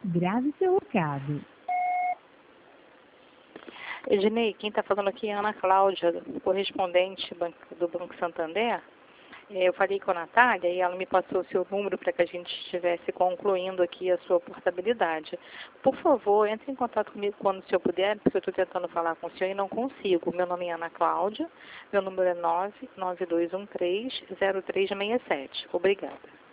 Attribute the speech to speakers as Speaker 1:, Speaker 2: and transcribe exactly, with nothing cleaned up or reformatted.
Speaker 1: Grave seu recado.
Speaker 2: Ednei, quem está falando aqui é a Ana Cláudia, correspondente do Banco Santander. Eu falei com a Natália e ela me passou o seu número para que a gente estivesse concluindo aqui a sua portabilidade. Por favor, entre em contato comigo quando o senhor puder, porque eu estou tentando falar com o senhor e não consigo. Meu nome é Ana Cláudia, meu número é nove nove dois um três zero três seis sete. Obrigada.